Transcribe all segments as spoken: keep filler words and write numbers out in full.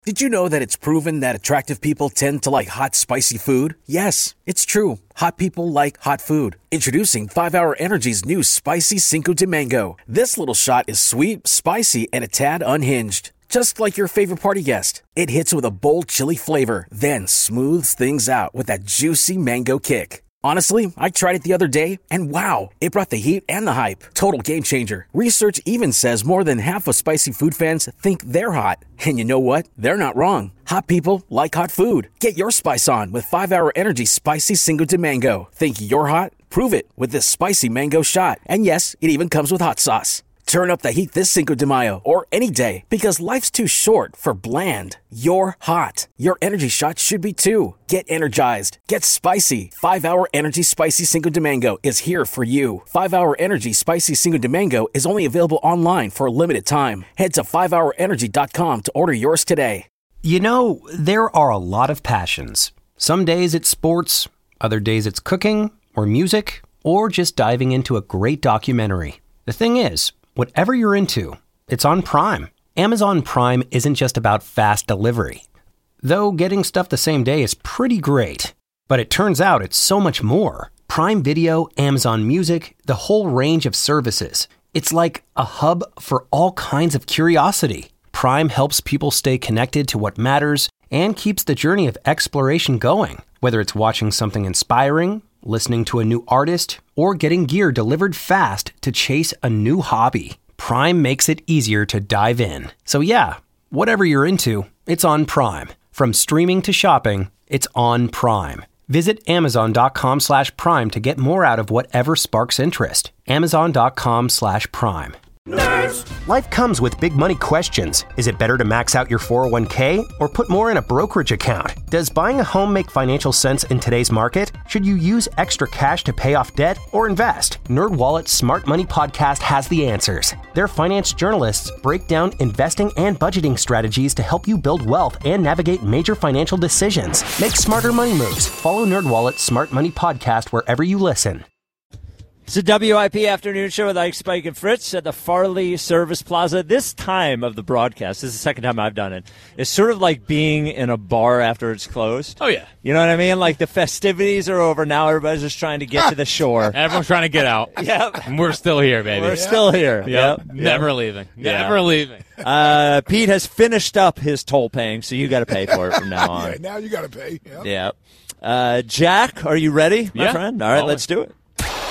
Did you know that it's proven that attractive people tend to like hot, spicy food? Yes, it's true. Hot people like hot food. Introducing five hour Energy's new Spicy Cinco de Mango. This little shot is sweet, spicy, and a tad unhinged. Just like your favorite party guest. It hits with a bold chili flavor, then smooths things out with that juicy mango kick. Honestly, I tried it the other day, and wow, it brought the heat and the hype. Total game changer. Research even says more than half of spicy food fans think they're hot. And you know what? They're not wrong. Hot people like hot food. Get your spice on with five hour Energy Spicy Cinco de Mango. Think you're hot? Prove it with this spicy mango shot. And yes, it even comes with hot sauce. Turn up the heat this Cinco de Mayo or any day because life's too short for bland. You're hot. Your energy shot should be too. Get energized. Get spicy. five hour Energy Spicy Cinco de Mango is here for you. five hour Energy Spicy Cinco de Mango is only available online for a limited time. Head to five hour energy dot com to order yours today. You know, there are a lot of passions. Some days it's sports, other days it's cooking or music, or just diving into a great documentary. The thing is, whatever you're into, it's on Prime. Amazon Prime isn't just about fast delivery. Though getting stuff the same day is pretty great. But it turns out it's so much more. Prime Video, Amazon Music, the whole range of services. It's like a hub for all kinds of curiosity. Prime helps people stay connected to what matters and keeps the journey of exploration going. Whether it's watching something inspiring, listening to a new artist, or getting gear delivered fast to chase a new hobby, Prime makes it easier to dive in. So yeah, whatever you're into, it's on Prime. From streaming to shopping, it's on Prime. Visit amazon.com slash prime to get more out of whatever sparks interest. Amazon.com slash prime. Nerds! Life comes with big money questions. Is it better to max out your four oh one k or put more in a brokerage account? Does buying a home make financial sense in today's market? Should you use extra cash to pay off debt or invest? NerdWallet's Smart Money Podcast has the answers. Their finance journalists break down investing and budgeting strategies to help you build wealth and navigate major financial decisions. Make smarter money moves. Follow NerdWallet's Smart Money Podcast wherever you listen. It's a W I P afternoon show with Ike, Spike, and Fritz at the Farley Service Plaza. This time of the broadcast, this is the second time I've done it, it's sort of like being in a bar after it's closed. Oh, yeah. You know what I mean? Like the festivities are over. Now everybody's just trying to get to the shore. Everyone's trying to get out. Yep. And we're still here, baby. We're yep. still here. Yep. Yep. Never yep. leaving. Yeah. Never leaving. Uh, Pete has finished up his toll paying, so you got to pay for it from now on. Yeah, now you got to pay. Yep. Yeah. Uh, Jack, are you ready, my yeah. friend? All right, Always. let's do it.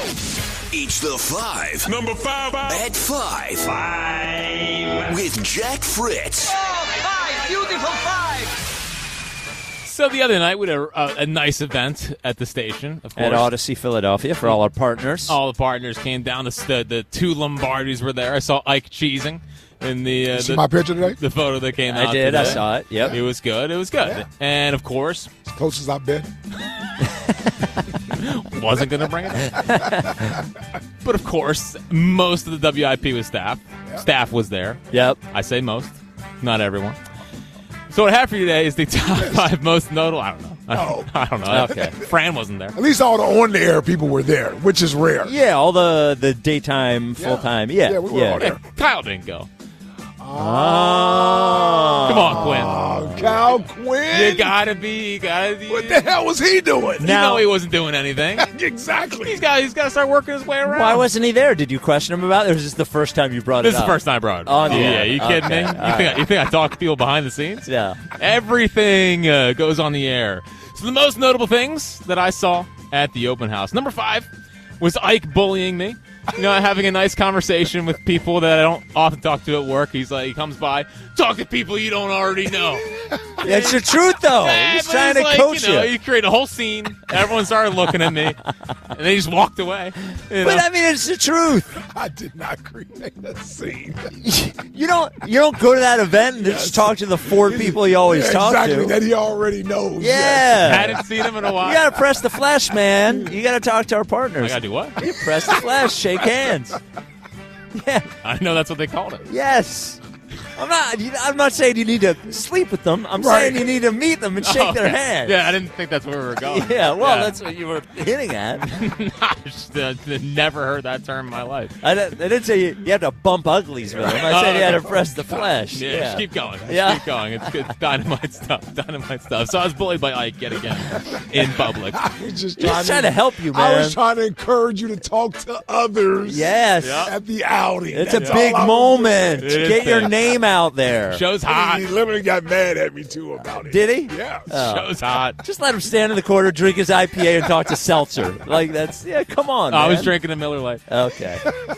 Each the five. Number five. At five. Five. With Jack Fritz. Oh, five. Beautiful five. So the other night we had a, a, a nice event at the station, of course. At Odyssey, Philadelphia, for all our partners. All the partners came down. The, the, the two Lombardis were there. I saw Ike cheesing in the, uh, See the my picture today? the photo that came I out did. today. I saw it. Yep. It was good. It was good. Yeah. And, of course, As close as I've been. wasn't going to bring it up. But, of course, most of the W I P was staff. Yeah. Staff was there. Yep. I say most, not everyone. So what I have for you today is the top five most notable. I don't know. No. I don't know. Okay. Fran wasn't there. At least all the on-the-air people were there, which is rare. Yeah, all the, the daytime, full-time. Yeah. Yeah, we were all there. Hey, Kyle didn't go. Oh. Come on, Quinn. Oh, Cal Quinn. You gotta be. You gotta be. What the hell was he doing? You Now- know he wasn't doing anything. Exactly. He's got. He's got to start working his way around. Why wasn't he there? Did you question him about it, or was this the first time you brought This it is up? the first time I brought it. Oh, yeah, yeah. you kidding Okay. me? You All think, I, you think I talk to people behind the scenes? Yeah. Everything uh, goes on the air. So the most notable things that I saw at the open house. Number five was Ike bullying me. You know, having a nice conversation with people that I don't often talk to at work. He's like, he comes by, talk to people you don't already know. That's the truth, though. Yeah, He's but trying to like, coach you. Know, you. you create a whole scene. Everyone started looking at me, and then he just walked away. You know? But I mean, it's the truth. I did not create a scene. You don't. You don't go to that event and just talk to the four people you always Yeah, talk exactly, to. that he already knows. Yeah. Hadn't seen him in a while. You gotta press the flash, man. You gotta talk to our partners. I gotta do what? You press the flash, shake hands. Yeah. I know that's what they called it. Yes. I'm not. I'm not saying you need to sleep with them. I'm Right. saying you need to meet them and shake Oh, their yeah. hand. Yeah, I didn't think that's where we were going. Yeah, well, Yeah. that's what you were hitting at. I just, uh, never heard that term in my life. I didn't, I didn't say you, you had to bump uglies with them. I said you had to press the flesh. Yeah, Yeah. just keep going. Just Yeah. keep going. It's good. Dynamite stuff. Dynamite stuff. So I was bullied by Ike yet again in public. I was just He's trying, trying to help you, I man. was trying to encourage you to talk to others. Yes. Yeah. At the outing. It's a That's big all I was moment. It is Get your big. name out there. Show's doing. hot. He literally got mad at me too about it. Did he? Yeah. Show's hot. Just let him stand in the corner, drink his I P A, and talk to Seltzer. Like, that's, yeah, come on, Oh, I was man. drinking a Miller Lite. Okay.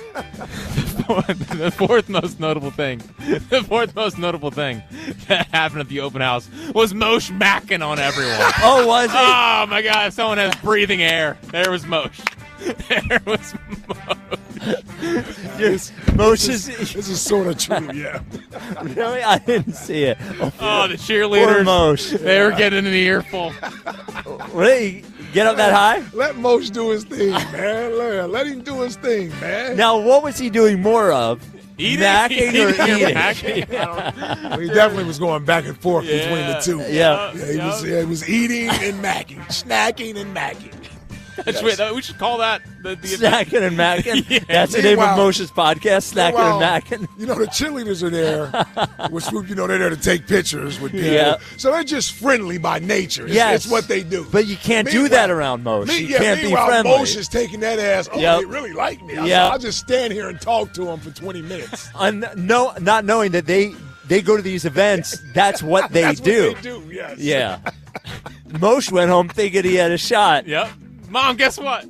The fourth most notable thing, the fourth most notable thing that happened at the open house was Moshe macking on everyone. Oh, was it? Oh my God! If someone has breathing air, there was Moshe. There was Moshe. Yes. Moshe's. This is sort of true, yeah. Really? I didn't see it. Oh, the Poor cheerleaders. Moshe. They were getting an earful. Really? Get up that high? Let Moshe do his thing, man. Let, let him do his thing, man. Now, what was he doing more of? Eating, Macking or eating? Macking? I don't- Well, he definitely was going back and forth Yeah. between the two. Yeah. Yeah, he was, yeah, he was eating and macking, snacking and macking. That's wait, that- we should call that the, the Snacking and macking? Yeah. That's the name of Meanwhile- Moshe's podcast, Snacking Well, and Macking? You know, the cheerleaders are there, which, you know, they're there to take pictures with people. Yeah. So they're just friendly by nature. It's, Yes. it's what they do. But you can't do Meanwhile- that around Moshe. Me, You yeah, can't be meanwhile, friendly. Moshe is taking that ass. Oh, Yep. they really like me. I Yep. I'll just stand here and talk to him for twenty minutes. Un- no, not knowing that they they go to these events, that's what they That's do. what they do, yes. Yeah. Moshe went home thinking he had a shot. Yep. Mom, guess what?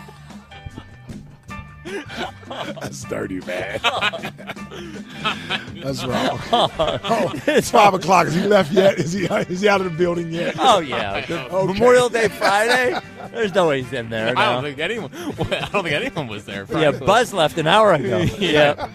That's dirty, man. That's wrong. Oh, it's five o'clock. Is he left yet? Is he is he out of the building yet? Oh, yeah. The Okay. Memorial Day Friday, there's no way he's in there I now. don't think anyone. I don't think anyone was there. Yeah, frankly. Buzz left an hour ago. Yeah.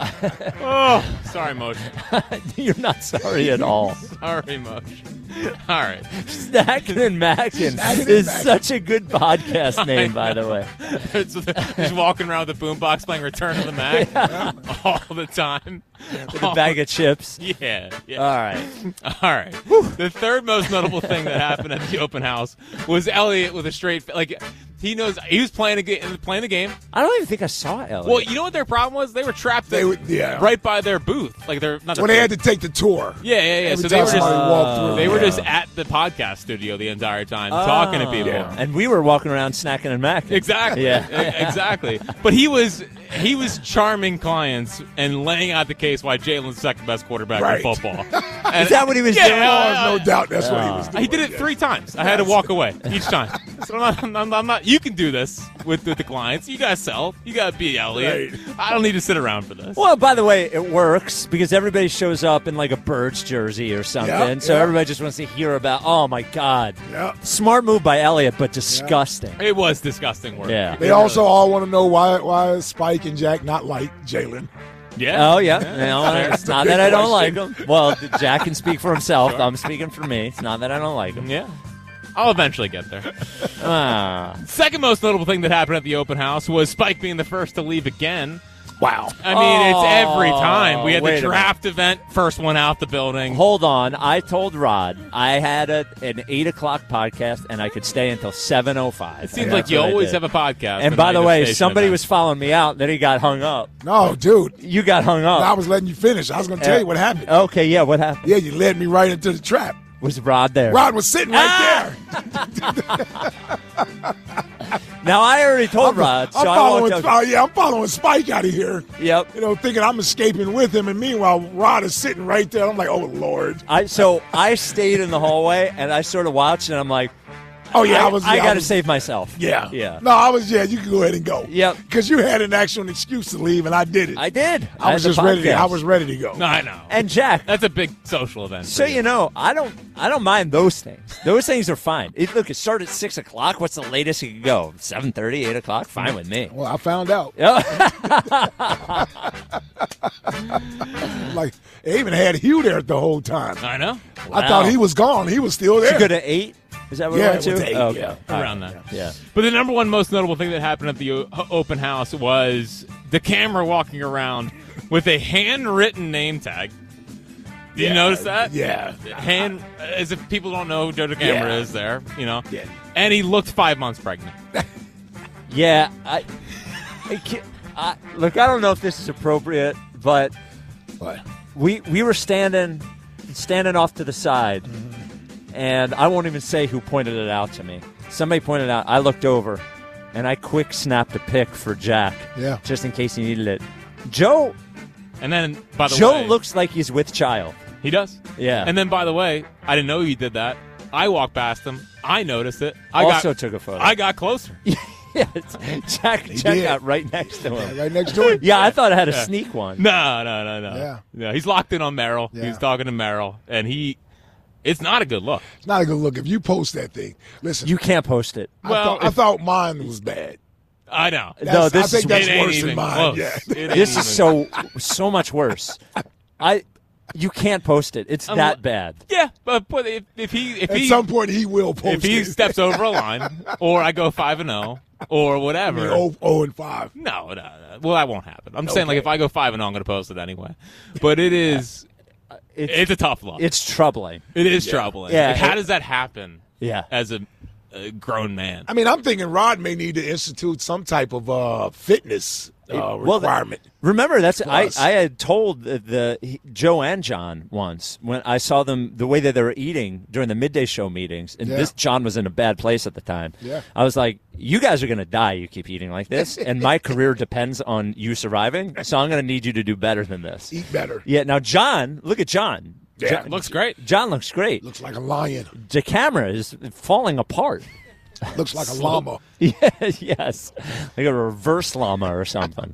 Oh, sorry, Moshe. You're not sorry at all. Sorry, Moshe. All right. Snacking and Mackin Snackin' and is Mackin'. such a good podcast name, by the way. It's- Just walking around with a boombox playing Return to the Mac all the time. With a bag of chips. Yeah. yeah. All right. All right. The third most notable thing that happened at the open house was Elliot with a straight fa- like he knows he was playing a ga- playing the game. I don't even think I saw Elliot. Well, you know what their problem was? They were trapped They in- would- yeah. right by their booth. Like they're not. When their they had booth. to take the tour. Yeah, yeah, yeah. Every So they time were just somebody walked through. they were yeah. just at the podcast studio the entire time talking to Oh. people. Yeah. And we were walking around snacking and macking. Exactly. Yeah. E- exactly. But he was he was charming clients and laying out the case why Jalen's the second best quarterback Right. in football. And- Is that what he was Yeah, doing? yeah, Oh, no doubt that's what he was doing. He did it three times. I had to walk away each time. So I'm not, I'm not, I'm not. You can do this with, with the clients. You gotta sell. You gotta be Elliot. Right. I don't need to sit around for this. Well, by the way, it works because everybody shows up in like a Birds jersey or something. Yeah, so yeah. everybody just wants to hear about, oh my God. Yeah. Smart move by Elliot, but disgusting. It was disgusting work. Yeah. They also all want to know why why Spike and Jack not like Jalen. Yeah. Oh, yeah. No, fair. it's not big that I don't like question. him. Well, Jack can speak for himself. I'm speaking for me. It's not that I don't like him. Yeah. I'll eventually get there. Ah. Second most notable thing that happened at the open house was Spike being the first to leave again. Wow. I mean, it's every Oh, time. We had wait the a draft event, first one out the building. Hold on. I told Rod I had a, an eight o'clock podcast and I could stay until seven oh five. It seems like you always have a podcast. And the by night the of way, station somebody event. was following me out. Then he got hung up. No, dude. You got hung up. I was letting you finish. I was going to tell you what happened. Okay, yeah. What happened? Yeah, you led me right into the trap. Was Rod there? Rod was sitting right Ah! there. Now I already told I'm, Rod, so I'm I following. won't tell oh, yeah, I'm following Spike out of here. Yep. You know, thinking I'm escaping with him, and meanwhile, Rod is sitting right there. I'm like, oh Lord. I so I stayed in the hallway and I sort of watched and I'm like, Oh yeah, I, I, was. I yeah, got to was- save myself. Yeah, Yeah. No, I was. Yeah, you can go ahead and go. Yep. Because you had an actual excuse to leave, and I did it. I did. I was had the just ready. To, podcast. I was ready to go. No, I know. And Jack, That's a big social event. so for you know, I don't, I don't mind those things. Those things are fine. It, look, it started at six o'clock. What's the latest it could go? Seven thirty, eight o'clock. Fine with me. Well, I found out. Yeah. Like they even had Hugh there the whole time. I know. I thought he was gone. He was still there. You go to eight. Is that what Yeah, it went it was to? eight, Okay. yeah. All Around right. that. Yeah. But the number one most notable thing that happened at the o- open house was the camera walking around with a handwritten name tag Did you notice that? Yeah. Hand, as if people don't know who Joe DeCamara Yeah. is there, you know? Yeah. And he looked five months pregnant. Yeah, I, I, can't, I look. I don't know if this is appropriate, but What? we we were standing standing off to the side, and I won't even say who pointed it out to me. Somebody pointed out. I looked over, and I quick snapped a pic for Jack, Yeah. just in case he needed it. Joe, And then, by the Joe way, looks like he's with child. he does. Yeah. And then, by the way, I didn't know you did that. I walked past him. I noticed it. I Also got, took a photo. I got closer. Yeah, it's- Jack, Jack did. got right next to him. Right next to him. Yeah, I thought I had a sneak one. No, no, no, no. Yeah. No, he's locked in on Merrill. Yeah. He's talking to Merrill, and he. It's not a good look. It's not a good look. If you post that thing, listen. You can't post it. I, Well, thought, I if- thought mine was bad. I know. No, That's- this I think is that's It ain't worse even than mine. close. Yeah. It ain't This even- is so so much worse. I you can't post it. It's I'm that li- bad. Yeah, but, but if, if he if At he some point, he will post if he it. steps over a line, or I go five and zero, or I whatever. mean, oh, oh and five. No, no, no. Well, that won't happen. I'm saying like Okay. if I go five and zero, I'm going to post it anyway. But it is, It's it's a tough look. it's troubling. It is troubling. Yeah, Like, how it- does that happen? Yeah. As a, a grown man. I mean, I'm thinking Rod may need to institute some type of uh, fitness uh, Well, the- requirement. Remember, that's I, us. I had told the, the he- Joe and John once when I saw them the way that they were eating during the midday show meetings, and Yeah. this John was in a bad place at the time. Yeah. I was like, "You guys are going to die. You keep eating like this, and my career depends on you surviving. So I'm going to need you to do better than this." Eat better. Yeah. Now, John, look at John. Yeah, John Looks great. John looks great. Looks like a lion. The camera is falling apart. Looks like a llama. Yeah, yes, like a reverse llama or something.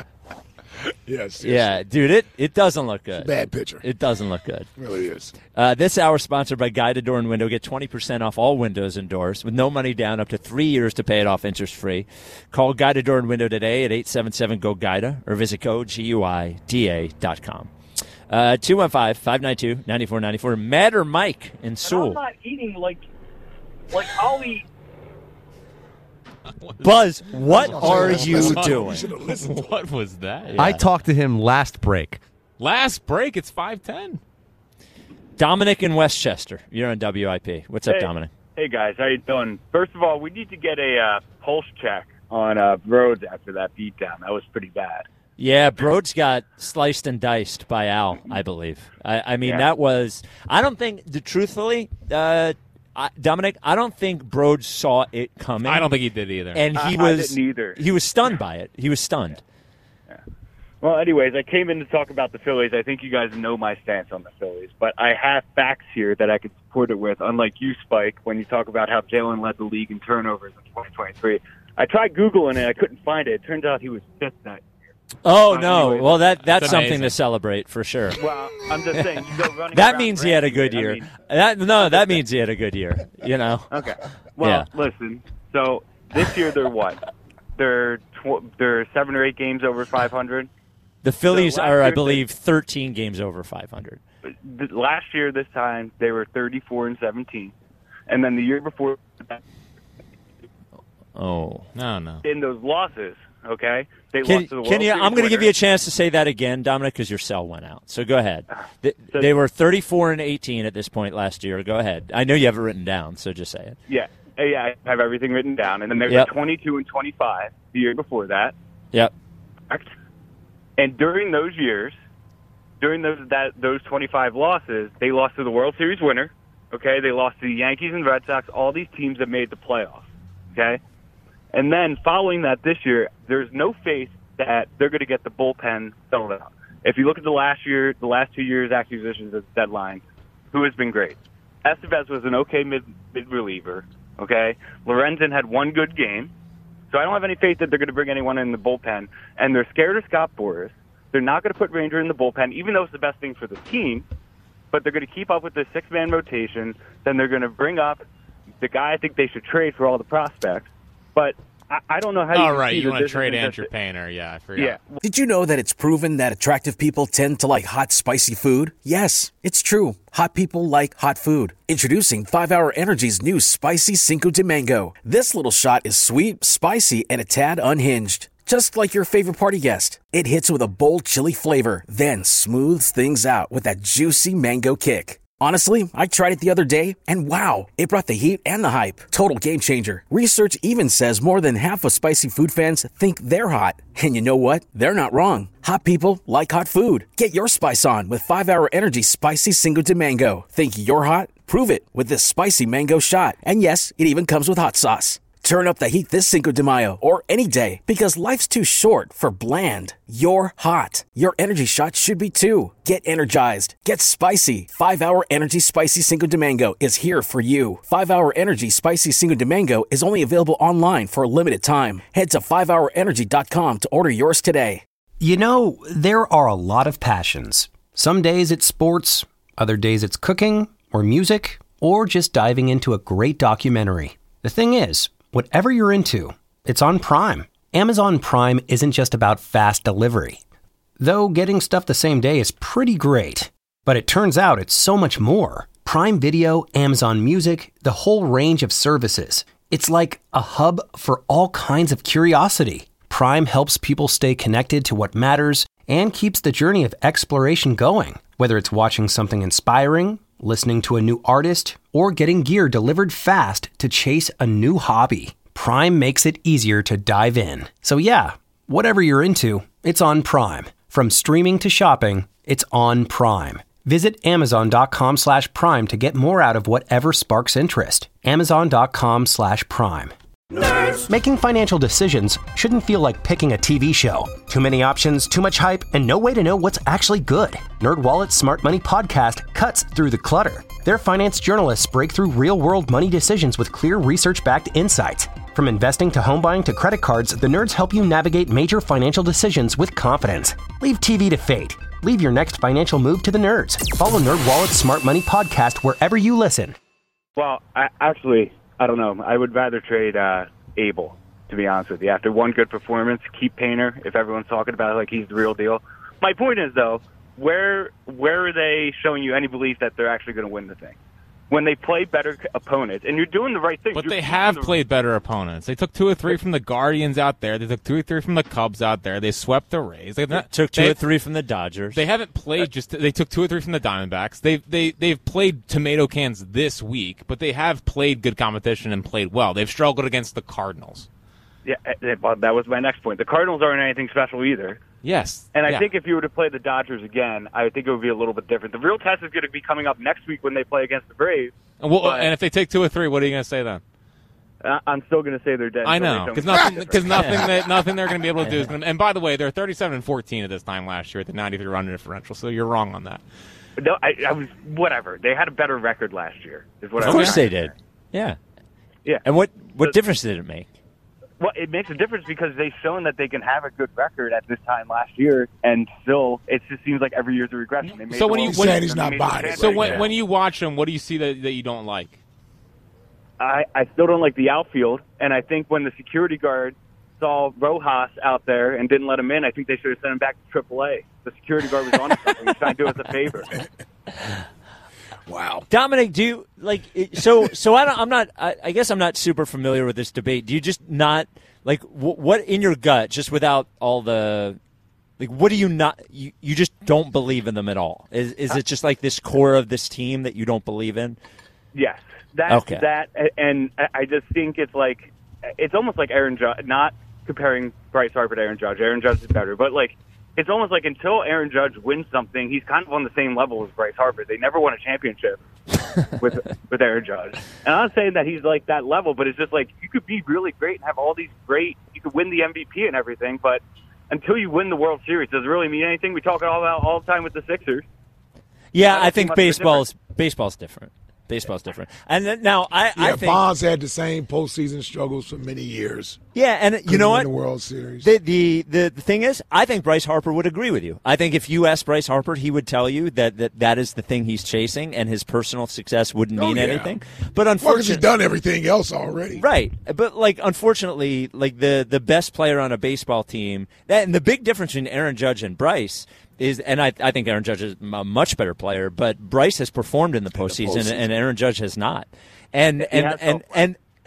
Yes. Yeah, dude, it, it doesn't look good. Bad picture. It doesn't look good. It really is. Uh, this hour sponsored by Guided Door and Window. Get twenty percent off all windows and doors with no money down, up to three years to pay it off interest free. Call Guided Door and Window today at eight seven seven, G O, GUIDA or visit go G U I D A dot com. Uh, two one five, five nine two, nine four nine four. Matt or Mike in And I'm Sewell? not eating like, like I'll eat. Buzz, what are Listen, you listen to him. doing? You should have listened. What was that? I talked to him last break. Last break, it's five ten. Dominic in Westchester. You're on W I P. What's up, Hey. Dominic? Hey guys, how you doing? First of all, we need to get a uh, pulse check on uh, Rhodes after that beatdown. That was pretty bad. Yeah, Broads got sliced and diced by Al, I believe. I, I mean, Yeah. that was. I don't think, the, truthfully, uh, I, Dominic, I don't think Broads saw it coming. I don't think he did either. And he I- I was. didn't either. He was stunned by it. He was stunned. Well, anyways, I came in to talk about the Phillies. I think you guys know my stance on the Phillies, but I have facts here that I could support it with, unlike you, Spike, when you talk about how Jalen led the league in turnovers in twenty twenty-three. I tried Googling it. I couldn't find it. It turns out he was fifth that year. Oh, Uh, no. anyways, Well, that that's that's something amazing. to celebrate for sure. Well, I'm just saying. You go running That around means he had a good ranking it. year. I mean, That No, that means he had a good year, you know? Okay. Well, Yeah. listen. So this year they're what? They're tw- they're seven or eight games over five hundred. The Phillies So last are, I year they- believe, thirteen games over five hundred. The- Last year, this time they were thirty-four and seventeen, and then the year before, that, Oh. no, no. in those losses, okay, they Can, lost to the can World you? Series I'm going to give winner. you a chance to say that again, Dominic, because your cell went out. So go ahead. They, So- they were thirty-four and eighteen at this point last year. Go ahead. I know you have it written down, so just say it. Yeah, Uh, yeah, I have everything written down, and then there's Yep. a twenty-two and twenty-five the year before that. Yep. Correct? And during those years, during those that those twenty-five losses, they lost to the World Series winner. Okay, they lost to the Yankees and Red Sox, all these teams that made the playoffs. Okay, and then following that this year, there's no faith that they're going to get the bullpen filled out. If you look at the last year, the last two years acquisitions at the deadline, who has been great? Estevez was an okay mid mid reliever. Okay, Lorenzen had one good game. So I don't have any faith that they're going to bring anyone in the bullpen. And they're scared of Scott Boras. They're not going to put Ranger in the bullpen, even though it's the best thing for the team. But they're going to keep up with the six-man rotation. Then they're going to bring up the guy I think they should trade for all the prospects. But I, I don't know how you All can right, see you that want to this trade isn't Andrew just- Painter. Yeah, I forgot. Yeah. Did you know that it's proven that attractive people tend to like hot, spicy food? Yes, it's true. Hot people like hot food. Introducing five hour Energy's new Spicy Cinco de Mango. This little shot is sweet, spicy, and a tad unhinged. just like your favorite party guest. It hits with a bold chili flavor, then smooths things out with that juicy mango kick. Honestly, I tried it the other day, and wow, it brought the heat and the hype. Total game changer. Research even says more than half of spicy food fans think they're hot. And you know what? They're not wrong. Hot people like hot food. Get your spice on with five hour Energy Spicy Cinco de Mango. Think you're hot? Prove it with this spicy mango shot. And yes, it even comes with hot sauce. Turn up the heat this Cinco de Mayo or any day, because life's too short for bland. You're hot. Your energy shot should be too. Get energized. Get spicy. five hour Energy Spicy Cinco de Mango is here for you. five hour Energy Spicy Cinco de Mango is only available online for a limited time. Head to five hour energy dot com to order yours today. You know, there are a lot of passions. Some days it's sports, other days it's cooking or music, or just diving into a great documentary. The thing is, whatever you're into, it's on Prime. Amazon Prime isn't just about fast delivery. Though getting stuff the same day is pretty great. But it turns out it's so much more. Prime Video, Amazon Music, the whole range of services. It's like a hub for all kinds of curiosity. Prime helps people stay connected to what matters and keeps the journey of exploration going. Whether it's watching something inspiring, listening to a new artist, or getting gear delivered fast to chase a new hobby, Prime makes it easier to dive in. So yeah, whatever you're into, it's on Prime. From streaming to shopping, it's on Prime. Visit amazon.com slash prime to get more out of whatever sparks interest. Amazon.com slash prime. Nerds. Making financial decisions shouldn't feel like picking a T V show. Too many options, too much hype, and no way to know what's actually good. NerdWallet's Smart Money Podcast cuts through the clutter. Their finance journalists break through real-world money decisions with clear research-backed insights. From investing to home buying to credit cards, the nerds help you navigate major financial decisions with confidence. Leave T V to fate. Leave your next financial move to the nerds. Follow NerdWallet's Smart Money Podcast wherever you listen. Well, I, actually, I don't know. I would rather trade uh, Abel, to be honest with you. After one good performance, keep Painter, if everyone's talking about it like he's the real deal. My point is, though, where where are they showing you any belief that they're actually going to win the thing? When they play better opponents, and you're doing the right thing. But you're they have the... played better opponents. They took two or three from the Guardians out there. They took two or three from the Cubs out there. They swept the Rays. They not, took two they, or three from the Dodgers. They haven't played just. They took two or three from the Diamondbacks. They've they they've played tomato cans this week, but they have played good competition and played well. They've struggled against the Cardinals. Yeah, that was my next point. The Cardinals aren't anything special either. Yes. And I yeah. think if you were to play the Dodgers again, I think it would be a little bit different. The real test is going to be coming up next week when they play against the Braves. And, well, but, and if they take two or three, what are you going to say then? Uh, I'm still going to say they're dead. I know, because nothing, because nothing, that, nothing they're going to be able to do is going to. And by the way, they're thirty-seven and fourteen at this time last year at the ninety-three run differential. So you're wrong on that. No, I, I was whatever. They had a better record last year. Is what of I course was they did. Yeah. Yeah. And what what the, difference did it make? Well, it makes a difference because they've shown that they can have a good record at this time last year, and still, it just seems like every year's a regression. They made so when you he's when, saying he's not buying it. So when when you watch them, what do you see that, that you don't like? I, I still don't like the outfield, and I think when the security guard saw Rojas out there and didn't let him in, I think they should have sent him back to triple A. The security guard was on to something. He's trying to do us a favor. Wow, Dominic, do you like? So, so I don't, I'm not. I, I guess I'm not super familiar with this debate. Do you just not like w- what in your gut, just without all the like? What do you not? You, you just don't believe in them at all? Is is it just like this core of this team that you don't believe in? Yes, that okay. that, and I just think it's like it's almost like Aaron Judge. Not comparing Bryce Harper to Aaron Judge. Aaron Judge is better, but like. It's almost like until Aaron Judge wins something, he's kind of on the same level as Bryce Harper. They never won a championship with with Aaron Judge. And I'm not saying that he's like that level, but it's just like you could be really great and have all these great, you could win the M V P and everything, but until you win the World Series, does it really mean anything? We talk all about all the time with the Sixers. Yeah, I, I think baseball's baseball's different. Baseball's different. And then, now, I, yeah, I think Bonds had the same postseason struggles for many years. Yeah, and you know what? The World Series. The, the the the thing is, I think Bryce Harper would agree with you. I think if you asked Bryce Harper, he would tell you that that, that is the thing he's chasing, and his personal success wouldn't oh, mean yeah. anything. But well, unfortunately, he's done everything else already. Right, but like unfortunately, like the the best player on a baseball team, that, and the big difference between Aaron Judge and Bryce. Is and I I think Aaron Judge is a much better player, but Bryce has performed in the postseason, postseason. and Aaron Judge has not. And and and, and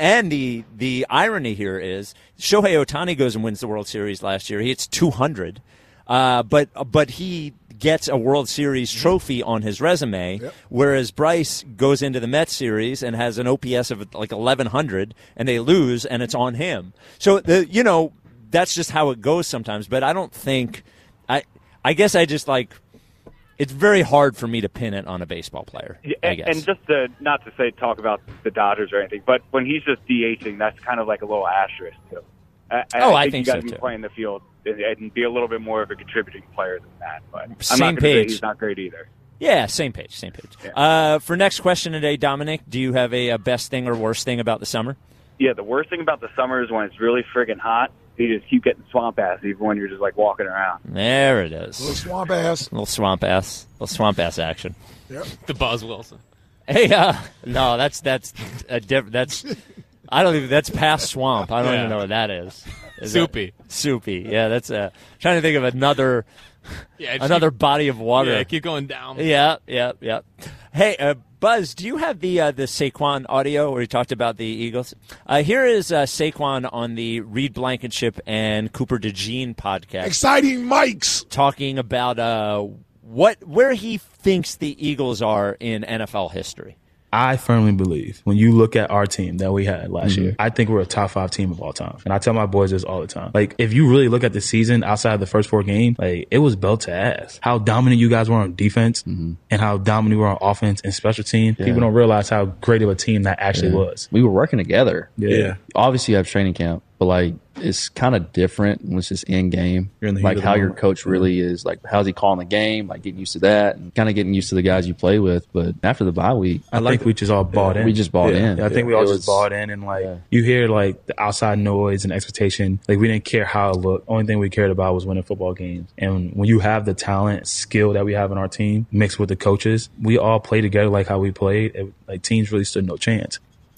and the the irony here is Shohei Ohtani goes and wins the World Series last year. He hits two hundred, uh, but but he gets a World Series trophy on his resume, yep. whereas Bryce goes into the Mets series and has an O P S of like eleven hundred, and they lose, and it's on him. So the you know that's just how it goes sometimes. But I don't think I I guess I just like. It's very hard for me to pin it on a baseball player. Yeah, I and, guess. and just to, not to say talk about the Dodgers or anything, but when he's just DHing, that's kind of like a little asterisk too. I, oh, I I think, think you got to so be too. playing the field and, and be a little bit more of a contributing player than that. But I'm Same not going to page. say he's not great either. Yeah, same page, same page. Yeah. Uh, for next question today, Dominic, do you have a, a best thing or worst thing about the summer? Yeah, the worst thing about the summer is when it's really friggin' hot. You just keep getting swamp ass even when you're just like walking around. There it is. Little swamp ass. Little swamp ass. Little swamp ass action. Yep. The Buzz Wilson. Hey, uh, no, that's that's a diff- that's I don't even that's past swamp. I don't Yeah. even know what that is. is Soupy. That, soupy. Yeah, that's uh trying to think of another Yeah, just another keep- body of water. Yeah, keep going down. Yeah, yeah, yeah. Hey, uh, Buzz, do you have the uh, the Saquon audio where he talked about the Eagles? Uh, here is uh, Saquon on the Reed Blankenship and Cooper DeJean podcast. Exciting mics. Talking about uh, what where he thinks the Eagles are in N F L history. I firmly believe when you look at our team that we had last mm-hmm. year, I think we're a top five team of all time. And I tell my boys this all the time. Like, if you really look at the season outside of the first four games, like, it was belt to ass. How dominant you guys were on defense mm-hmm. and how dominant we were on offense and special team. Yeah. People don't realize how great of a team that actually yeah. was. We were working together. Yeah. yeah. Obviously, you have training camp, but, like, it's kind of different when it's just in game. In like how your coach really is. Like, how's he calling the game? Like, getting used to that and kind of getting used to the guys you play with. But after the bye week, I, I think we just all bought yeah, in. We just bought yeah. in. Yeah, I think yeah. we all it just was, bought in. And, like, yeah. you hear, like, the outside noise and expectation. Like, we didn't care how it looked. Only thing we cared about was winning football games. And when you have the talent, skill that we have in our team mixed with the coaches, we all play together like how we played. It, like, teams really stood no chance.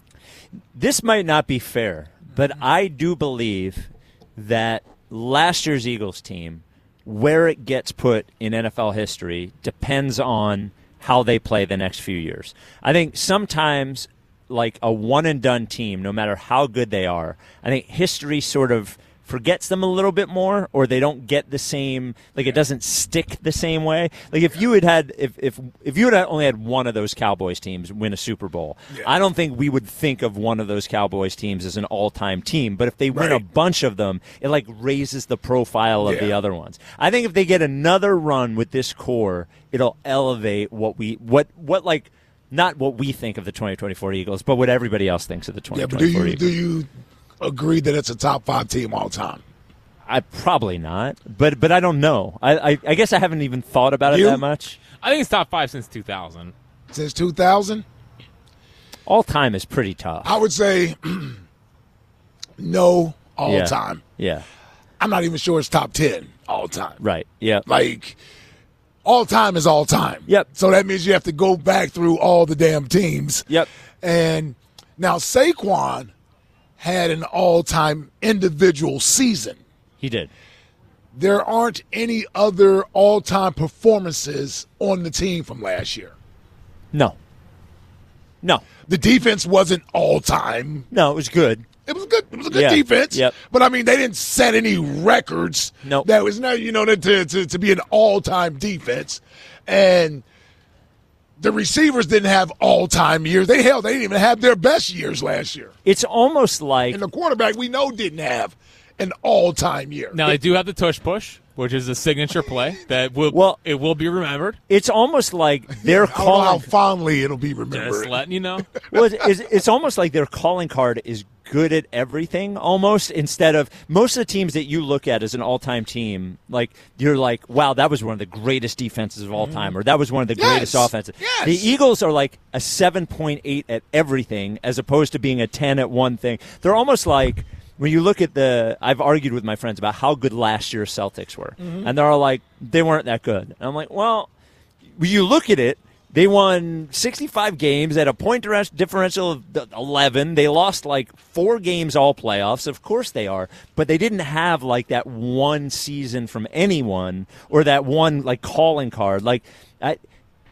This might not be fair, but I do believe that last year's Eagles team, where it gets put in N F L history, depends on how they play the next few years. I think sometimes, like a one-and-done team, no matter how good they are, I think history sort of forgets them a little bit more, or they don't get the same, like it doesn't stick the same way. Like if you had had, if if, if you had only had one of those Cowboys teams win a Super Bowl, yeah. I don't think we would think of one of those Cowboys teams as an all-time team. But if they win right. a bunch of them, it like raises the profile of yeah. the other ones. I think if they get another run with this core, it'll elevate what we, what, what like, not what we think of the twenty twenty-four Eagles, but what everybody else thinks of the twenty twenty-four yeah, but do you, Eagles. Do you agree that it's a top five team all time? I probably not, but but I don't know. I, I I guess I haven't even thought about it you? that much. I think it's top five since two thousand. Since two thousand? All time is pretty tough. I would say no all yeah. time. Yeah. I'm not even sure it's top ten all time. Right, yeah. Like, all time is all time. Yep. So that means you have to go back through all the damn teams. Yep. And now Saquon had an all-time individual season. He did. There aren't any other all-time performances on the team from last year. No. No. The defense wasn't all-time. No, it was good. It was good. It was a good yeah. defense. Yep. But, I mean, they didn't set any records. Nope. That was not, you know, to, to, to be an all-time defense. And the receivers didn't have all-time years. They hell, they didn't even have their best years last year. It's almost like... And the quarterback, we know, didn't have an all-time year. Now, they do have the tush push, which is a signature play that will well, it will be remembered. It's almost like they're calling... I don't know how fondly it'll be remembered. Just letting you know. Well, it's, it's, it's almost like their calling card is good at everything, almost, instead of... Most of the teams that you look at as an all-time team, like, you're like, wow, that was one of the greatest defenses of all time, or that was one of the yes. greatest offenses. Yes. The Eagles are like a seven point eight at everything, as opposed to being a ten at one thing. They're almost like... When you look at the, I've argued with my friends about how good last year's Celtics were, mm-hmm. and they're all like, they weren't that good. And I'm like, well, when you look at it, they won sixty-five games at a point differential of eleven. They lost like four games all playoffs. Of course they are, but they didn't have like that one season from anyone or that one like calling card. Like, I,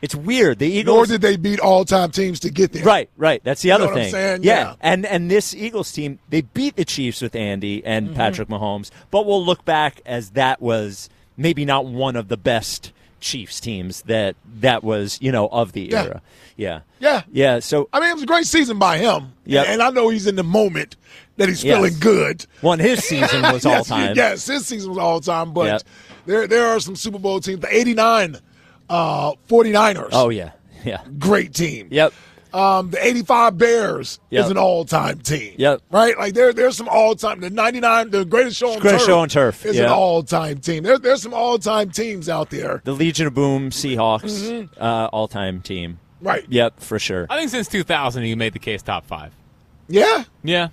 It's weird. The Eagles. Nor did they beat all-time teams to get there. Right, right. That's the You other know what I'm thing. saying? Yeah. Yeah. and and this Eagles team, they beat the Chiefs with Andy and Mhm. Patrick Mahomes, but we'll look back as that was maybe not one of the best Chiefs teams that that was, you know, of the Yeah. era. Yeah. Yeah. Yeah. So I mean, it was a great season by him. Yep. And I know he's in the moment that he's Yes. feeling good. One, his season was Yes, all-time. Yes, his season was all time. But Yep. there there are some Super Bowl teams. The eighty-nine uh, 49ers. Oh, yeah. Yeah. Great team. Yep. Um, the eighty-five Bears Yep. is an all-time team. Yep. Right? Like there, there's some all-time. The ninety-nine, the greatest show on Greatest turf, show on turf, is yeah. an all-time team. There, there's some all-time teams out there. The Legion of Boom Seahawks, Mhm. uh, all-time team. Right. Yep, for sure. I think since two thousand, you made the case top five. Yeah. Yeah.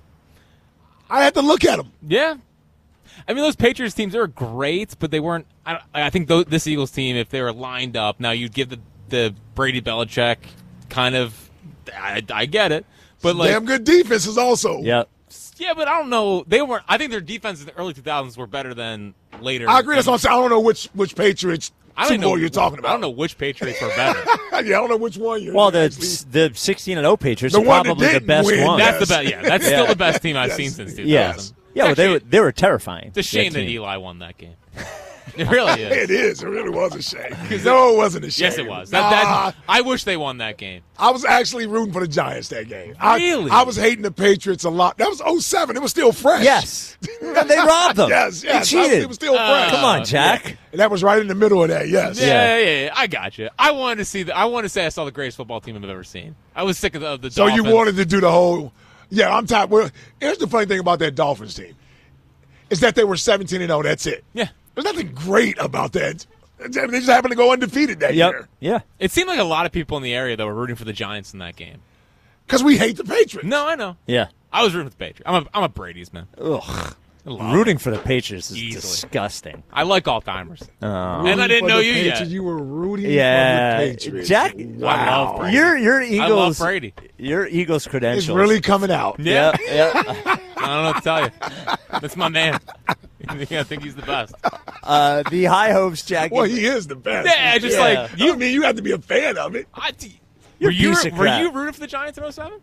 I had to look at them. Yeah. I mean, those Patriots teams, they were great, but they weren't. I, I think th- this Eagles team, if they were lined up, now you'd give the, the Brady Belichick kind of. I, I get it. But like, Damn good defenses also. Yep. Yeah, but I don't know. They weren't. I think their defense in the early two thousands were better than later. I agree. That's what I'm saying. I don't know which which Patriots I don't Super know Bowl you're talking about. I don't know which Patriots were better. yeah, I don't know which one you're. Well, the actually- the sixteen and oh Patriots The are one that probably the didn't best win. one. That's the best. Yeah, that's Yeah. still the best team I've Yes. seen since two thousand. Yeah. Yeah, well, they were they were terrifying. It's a shame that team. Eli won that game. It really is. It is. It really was a shame. No, it wasn't a shame. Yes, it was. That, Nah, that, I wish they won that game. I was actually rooting for the Giants that game. I, Really? I was hating the Patriots a lot. That was oh seven. It was still fresh. Yes. And they robbed them. Yes, yes. They I- cheated. it was still Uh, fresh. Come on, Jack. And that was right in the middle of that, yes. Yeah, yeah, yeah, yeah. I got you. I wanted to see. The, I wanted to say I saw the greatest football team I've ever seen. I was sick of the, of the So Dolphins. you wanted to do the whole – yeah, I'm tired. Well, here's the funny thing about that Dolphins team is that they were seventeen and oh. That's it. Yeah. There's nothing great about that. They just happened to go undefeated that Yep. year. Yeah. It seemed like a lot of people in the area that were rooting for the Giants in that game. Because we hate the Patriots. No, I know. Yeah. I was rooting for the Patriots. I'm a, I'm a Brady's man. Ugh. I love Rooting it. for the Patriots is Easily. disgusting. I like Alzheimer's. Oh. And I didn't For know the you Patriots, yet. You were rooting Yeah. for the Patriots. Jack, I Wow. love Brady. your your I Eagles love Brady. Your Eagles credentials. It's really coming out. Yeah. Yeah. yeah. I don't know what to tell you. That's my man. I think he's the best. Uh, the high hopes, Jackie. Well, he is the best. Yeah, just Yeah. like You mean you have to be a fan of it? I, You're were you a piece of were crap. you rooting for the Giants in oh seven?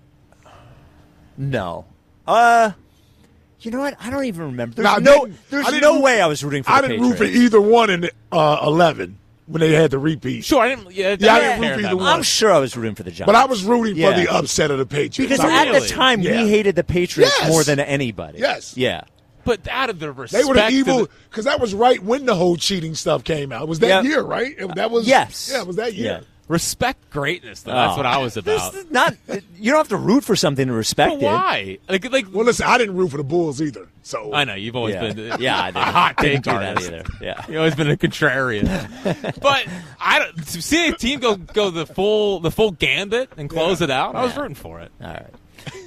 No. Uh, you know what? I don't even remember. There's Nah, I no, didn't- there's I didn't no root- way I was rooting for I the didn't root for Patriots. either one in uh, eleven when they had the repeat. Sure, I didn't. Yeah, Yeah, I I didn't didn't root care for that either much. one. I'm sure I was rooting for the Giants. But I was rooting Yeah. for the upset of the Patriots. because I at really- the time Yeah. we hated the Patriots Yes. more than anybody. Yes. Yeah. But out of the respect, They were the to evil because that was right when the whole cheating stuff came out. It was that Yep. year, right? It- that was Yes. Yeah, it was that year. Yeah. respect greatness. Though. That's Oh. what I was about. This is not. You don't have to root for something to respect But it. why? Like, like. Well, listen, I didn't root for the Bulls either. So I know you've always Yeah. been Yeah, I a didn't- hot didn't take do that artist. either. Yeah. You've always been a contrarian. But I don't to see a team go go the full the full gambit and close Yeah. it out. I was Yeah. rooting for it. All right.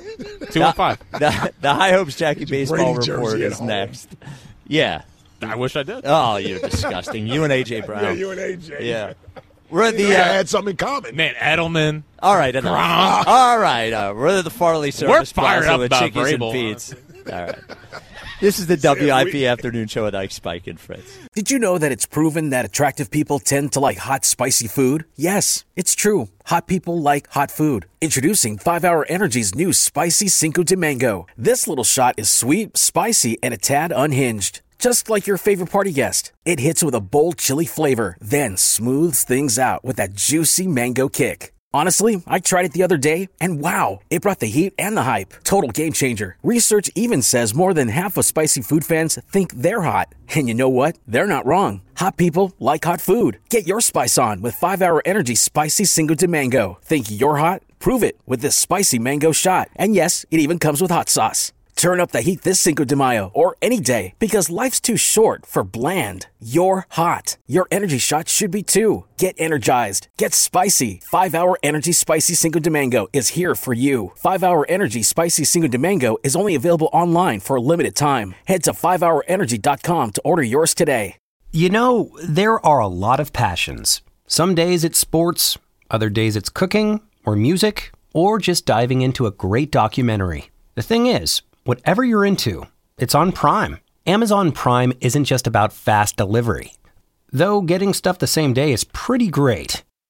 Two and five. The, the High Hopes Jackie Get your baseball Brady report jersey at is home. next. Yeah. I wish I did. Oh, you're disgusting. You and A J Brown. yeah, you and A J. Yeah. We're at the. Yeah, Uh, had something in common. Man, Edelman. all right, enough. Gronk. All right. Uh, we're at the Farley Service fired Plaza up with about Chickies and Vrabel. Pete's. All right. This is the W I P Afternoon Show with Ike, Spike, and Fritz. Did you know that it's proven that attractive people tend to like hot, spicy food? Yes, it's true. Hot people like hot food. Introducing five hour Energy's new Spicy Cinco de Mango. This little shot is sweet, spicy, and a tad unhinged. Just like your favorite party guest. It hits with a bold chili flavor, then smooths things out with that juicy mango kick. Honestly, I tried it the other day, and wow, it brought the heat and the hype. Total game changer. Research even says more than half of spicy food fans think they're hot. And you know what? They're not wrong. Hot people like hot food. Get your spice on with five hour Energy Spicy Cinco de Mango. Think you're hot? Prove it with this spicy mango shot. And yes, it even comes with hot sauce. Turn up the heat this Cinco de Mayo or any day because life's too short for bland. You're hot. Your energy shot should be too. Get energized. Get spicy. five hour Energy Spicy Cinco de Mango is here for you. five hour Energy Spicy Cinco de Mango is only available online for a limited time. Head to five hour energy dot com to order yours today. You know, there are a lot of passions. Some days it's sports, other days it's cooking or music, or just diving into a great documentary. The thing is, whatever you're into, it's on Prime. Amazon Prime isn't just about fast delivery. Though getting stuff the same day is pretty great.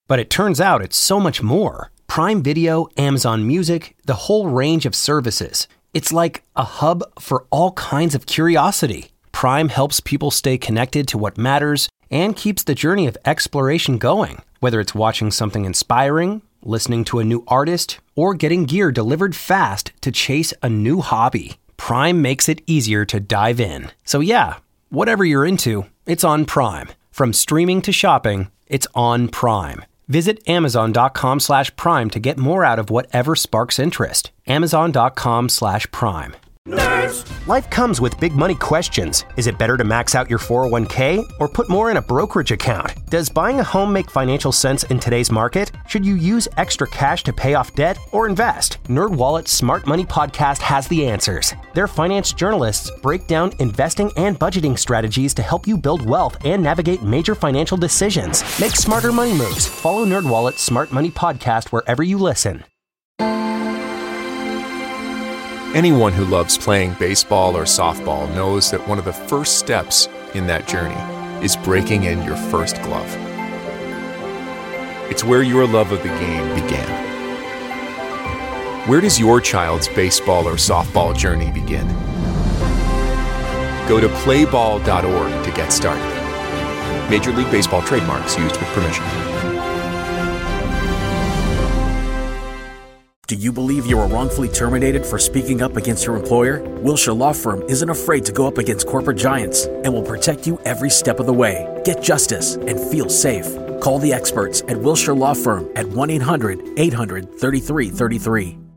But it turns out it's so much more. Prime Video, Amazon Music, the whole range of services. It's like a hub for all kinds of curiosity. Prime helps people stay connected to what matters and keeps the journey of exploration going. Whether it's watching something inspiring, listening to a new artist, or getting gear delivered fast to chase a new hobby, Prime makes it easier to dive in. So yeah, whatever you're into, it's on Prime. From streaming to shopping, it's on Prime. Visit amazon.com slash prime to get more out of whatever sparks interest. Amazon.com slash prime. Nerds! Life comes with big money questions. Is it better to max out your four oh one k or put more in a brokerage account? Does buying a home make financial sense in today's market? Should you use extra cash to pay off debt or invest? NerdWallet's Smart Money Podcast has the answers. Their finance journalists break down investing and budgeting strategies to help you build wealth and navigate major financial decisions. Make smarter money moves. Follow NerdWallet's Smart Money Podcast wherever you listen. Anyone who loves playing baseball or softball knows that one of the first steps in that journey is breaking in your first glove. It's where your love of the game began. Where does your child's baseball or softball journey begin? Go to play ball dot org to get started. Major League Baseball trademarks used with permission. Do you believe you were wrongfully terminated for speaking up against your employer? Wilshire Law Firm isn't afraid to go up against corporate giants and will protect you every step of the way. Get justice and feel safe. Call the experts at Wilshire Law Firm at one eight hundred eight hundred thirty-three thirty-three.